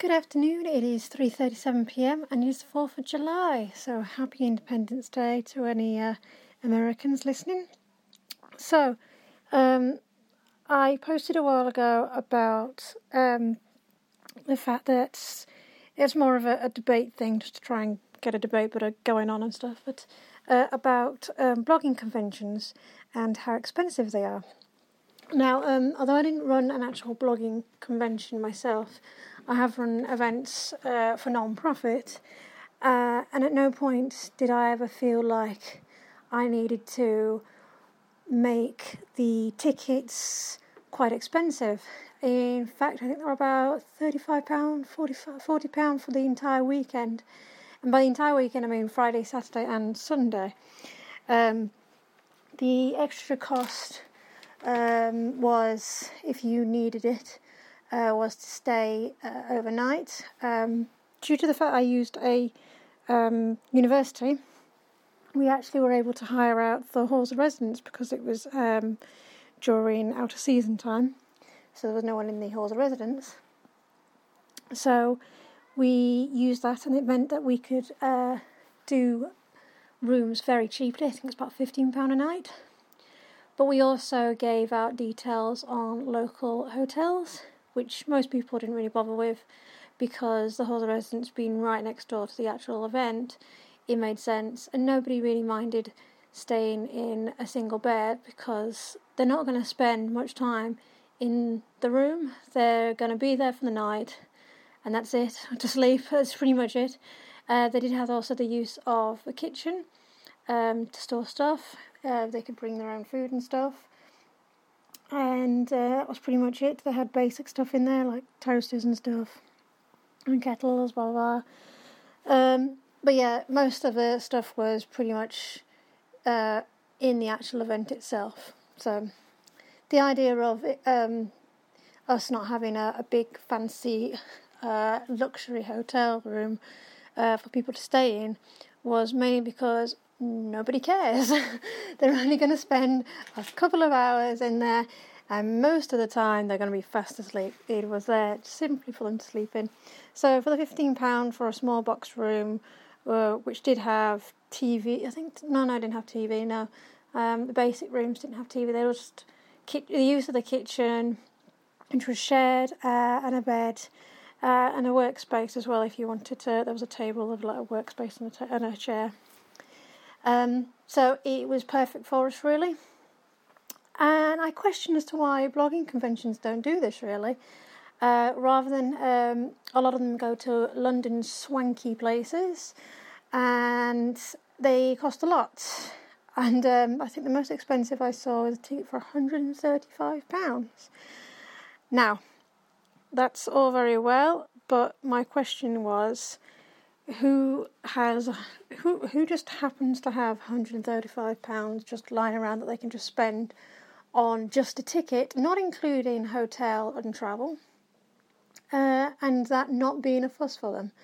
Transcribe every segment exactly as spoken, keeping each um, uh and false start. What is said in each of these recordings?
Good afternoon, it is three thirty-seven p.m. and it is the fourth of July, so happy Independence Day to any uh, Americans listening. So, um, I posted a while ago about um, the fact that it's more of a, a debate thing, just to try and get a debate but uh, going on and stuff, but uh, about um, blogging conventions and how expensive they are. Now, um, although I didn't run an actual blogging convention myself, I have run events uh, for non-profit, uh, and at no point did I ever feel like I needed to make the tickets quite expensive. In fact, I think they were about thirty-five pounds, forty pounds for the entire weekend. And by the entire weekend, I mean Friday, Saturday and Sunday. Um, the extra cost um, was, if you needed it, Uh, was to stay uh, overnight. Um, due to the fact I used a um, university, we actually were able to hire out the halls of residence because it was um, during out of season time, so there was no one in the halls of residence. So we used that, and it meant that we could uh, do rooms very cheaply. I think it's about fifteen pounds a night. But we also gave out details on local hotels, which most people didn't really bother with, because the halls of residence being right next door to the actual event, it made sense, and nobody really minded staying in a single bed because they're not going to spend much time in the room. They're going to be there for the night, and that's it, to sleep. That's pretty much it. Uh, they did have also the use of a kitchen um, to store stuff. Uh, they could bring their own food and stuff. And uh, that was pretty much it. They had basic stuff in there, like toasters and stuff, and kettles, blah, blah, blah. Um, but yeah, most of the stuff was pretty much uh, in the actual event itself. So the idea of it, um, us not having a, a big, fancy, uh, luxury hotel room uh, for people to stay in was mainly because nobody cares. They're only going to spend a couple of hours in there, and most of the time they're going to be fast asleep. It was there simply for them to sleep in. So for the fifteen pounds for a small box room, uh, which did have T V, I think, no, no, I didn't have T V, no. Um, the basic rooms didn't have T V, they were just ki- the use of the kitchen, which was shared, uh, and a bed, uh, and a workspace as well if you wanted to. There was a table with like a workspace and a, t- and a chair. Um, so it was perfect for us, really. And I question as to why blogging conventions don't do this, really. Uh, rather than, um, a lot of them go to London's swanky places, and they cost a lot. And um, I think the most expensive I saw was a ticket for one hundred thirty-five pounds. Now, that's all very well, but my question was, who has who who just happens to have one hundred thirty-five pounds just lying around that they can just spend on just a ticket, not including hotel and travel, uh, and that not being a fuss for them?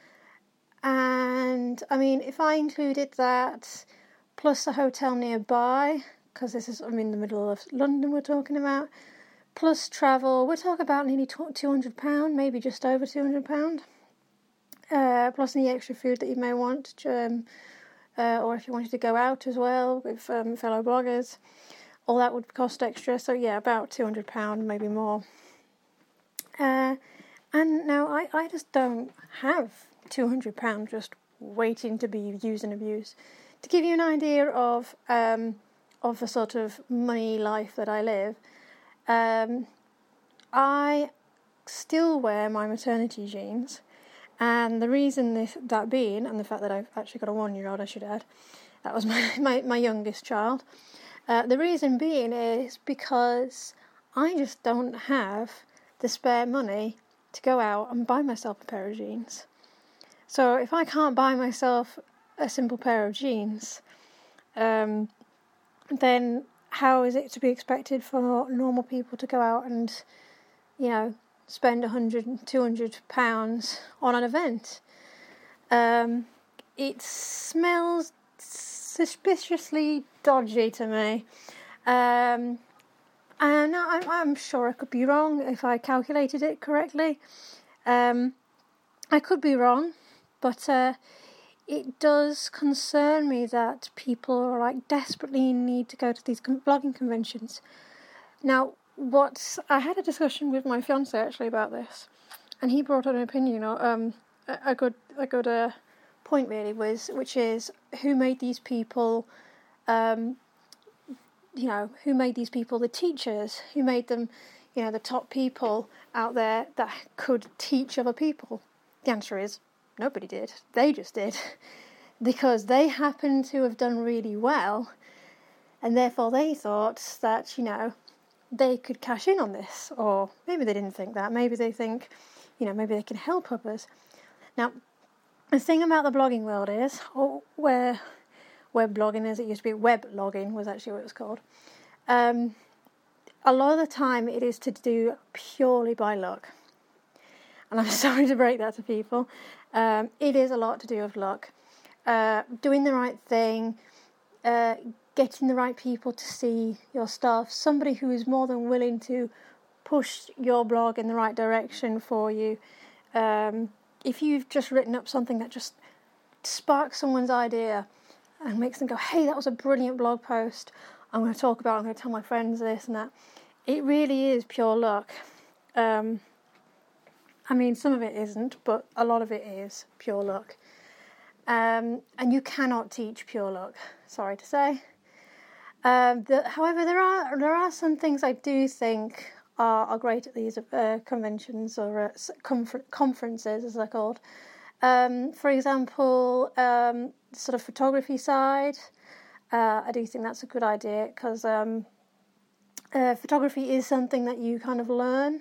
And I mean, if I included that plus a hotel nearby, because this is, I'm in the middle of London we're talking about, plus travel, we're talking about nearly two hundred pounds, maybe just over two hundred pounds. Uh, plus any extra food that you may want, um, uh, or if you wanted to go out as well with um, fellow bloggers, all that would cost extra. So yeah, about two hundred pounds, maybe more. Uh, and now I, I just don't have two hundred pounds just waiting to be used and abused. To give you an idea of um, of the sort of money life that I live, um, I still wear my maternity jeans. And the reason this, that being, and the fact that I've actually got a one-year-old, I should add, that was my, my, my youngest child. Uh, the reason being is because I just don't have the spare money to go out and buy myself a pair of jeans. So if I can't buy myself a simple pair of jeans, um, then how is it to be expected for normal people to go out and, you know, spend one hundred, two hundred pounds on an event? Um, it smells suspiciously dodgy to me. Um, and I'm, I'm sure I could be wrong if I calculated it correctly. Um, I could be wrong, but uh, it does concern me that people are like desperately need to go to these blogging conventions. Now, what I had a discussion with my fiance actually about this, and he brought an opinion, or um, a, a good a good uh, point really was, which is who made these people, um, you know, who made these people the teachers, who made them, you know, the top people out there that could teach other people. The answer is nobody did. They just did. Because they happened to have done really well, and therefore they thought that, you know, they could cash in on this. Or maybe they didn't think that. Maybe they think, you know, maybe they can help others. Now, the thing about the blogging world is, or where web blogging as it used to be, web logging was actually what it was called. Um, a lot of the time it is to do purely by luck. And I'm sorry to break that to people. Um, it is a lot to do with luck. Uh, doing the right thing, uh, getting the right people to see your stuff, somebody who is more than willing to push your blog in the right direction for you. Um, if you've just written up something that just sparks someone's idea and makes them go, hey, that was a brilliant blog post, I'm going to talk about it, I'm going to tell my friends this and that. It really is pure luck. Um, I mean, some of it isn't, but a lot of it is pure luck. Um, and you cannot teach pure luck, sorry to say. Um, the, however, there are there are some things I do think are, are great at these uh, conventions or uh, confer- conferences, as they're called. Um, for example, um, sort of photography side, uh, I do think that's a good idea because um, uh, photography is something that you kind of learn.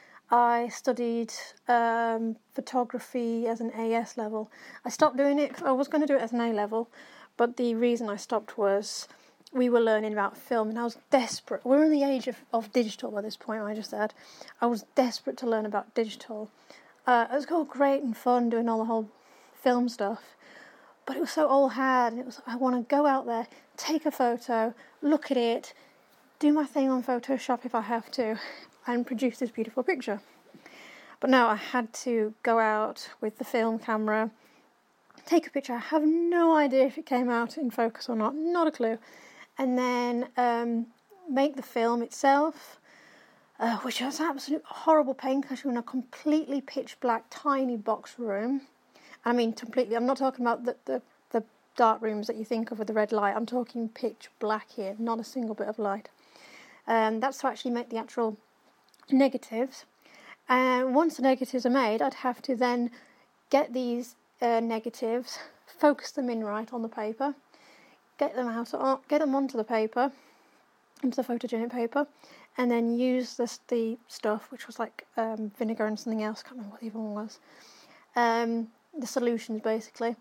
I studied um, photography as an A S level. I stopped doing it because I was going to do it as an A level, but the reason I stopped was we were learning about film and I was desperate. We're in the age of, of digital by this point, I just said. I was desperate to learn about digital. Uh, it was all great and fun doing all the whole film stuff, but it was so old hat. It was I want to go out there, take a photo, look at it, do my thing on Photoshop if I have to, and produce this beautiful picture. But now I had to go out with the film camera, take a picture. I have no idea if it came out in focus or not, not a clue. And then um, make the film itself, uh, which was an absolute horrible pain because you're in a completely pitch black tiny box room. I mean completely, I'm not talking about the, the, the dark rooms that you think of with the red light. I'm talking pitch black here, not a single bit of light. Um, that's to actually make the actual negatives, and once the negatives are made, I'd have to then get these uh, negatives, focus them in right on the paper, get them out, get them onto the paper, onto the photogenic paper, and then use this the stuff which was like um, vinegar and something else. Can't remember what the other one was. Um, the solutions basically,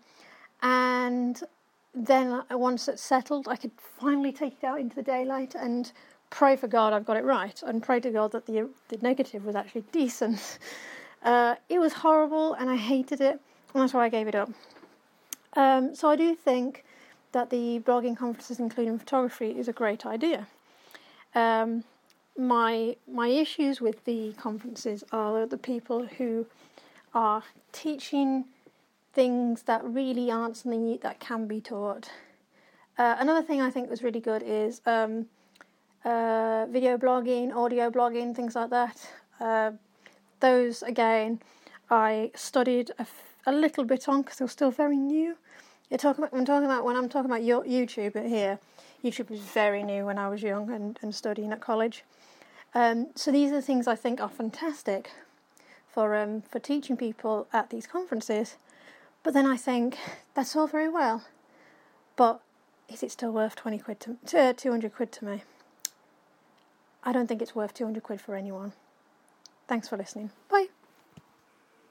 and then once it's settled, I could finally take it out into the daylight and pray for God I've got it right, and pray to God that the the negative was actually decent. Uh, it was horrible, and I hated it, and that's why I gave it up. Um, so I do think that the blogging conferences, including photography, is a great idea. Um, my my issues with the conferences are the people who are teaching things that really aren't something that can be taught. Uh, another thing I think was really good is Um, Uh, video blogging, audio blogging, things like that. Uh, those, again, I studied a, f- a little bit on because they were still very new. You're talking about, I'm talking about when I'm talking about your YouTube here. YouTube was very new when I was young and, and studying at college. Um, so these are the things I think are fantastic for um, for teaching people at these conferences. But then I think that's all very well, but is it still worth twenty quid to, to two hundred quid to me? I don't think it's worth two hundred quid for anyone. Thanks for listening. Bye.